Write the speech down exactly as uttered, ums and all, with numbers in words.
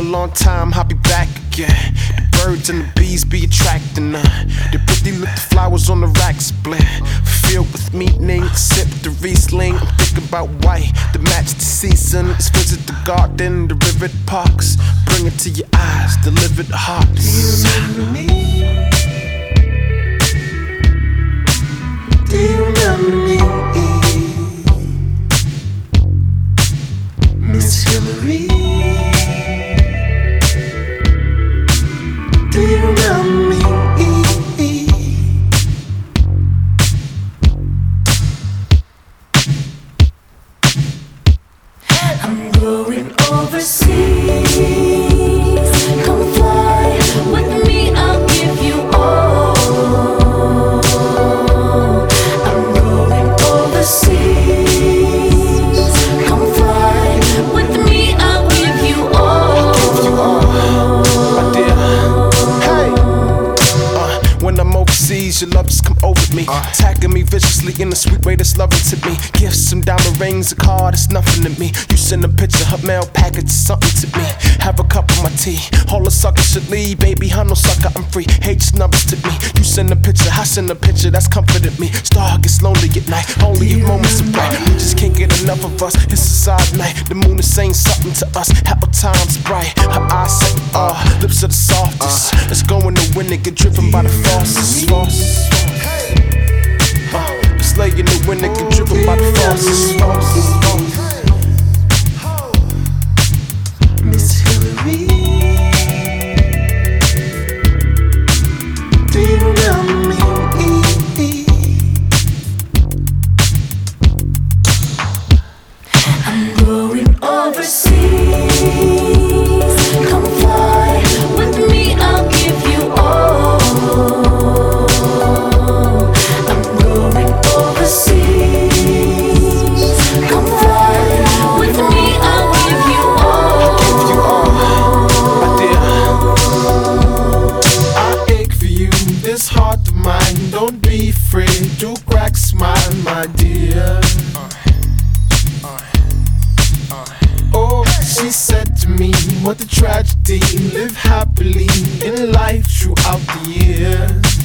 long time, I'll be back again. The birds and the bees be attracting her. The pretty little flowers on the rack split, filled with meaning. Sip the Riesling, I'm thinking about white to match the season. Let's visit the garden, the river, the parks. Bring it to your eyes, deliver the hearts. Do you remember me? Do you remember me? Miss Hillary? Do you remember me? I'm going overseas. Come fly with me, I'll give you all. I'm going overseas. Come fly with me, I'll give you all. Give you all, my dear. Hey, uh, when I'm overseas, your love just come over me, uh. attacking me viciously in a sweet way that's loving to me. Gifts, some diamond rings, a car that's nothing to me. You send a picture, her mail package, something to me. Have a cup of my tea, all the suckers should leave. Baby, I'm no sucker, I'm free. Hate just numbers to me. You send a picture, I send a picture, that's comforted me. Star gets lonely at night, only if moments are bright. We just can't get enough of us, it's a side night. The moon is saying something to us, how time's bright. Her eyes set, uh, lips are the softest. Let's go in the wind and get driven by the faucets. Faucets. Uh, let's lay in the wind and get driven by the faucets. Faucets. Miss Hillary? Do you remember me? I'm going overseas. Come fly with me, I'll give you all. I'm going overseas. Come fly with me, I'll give you all. Give you all, my dear. I ache for you, this heart of mine. Don't be afraid, do crack smile, my dear. Oh, she said to me, what a tragedy. Live happily in life throughout the years.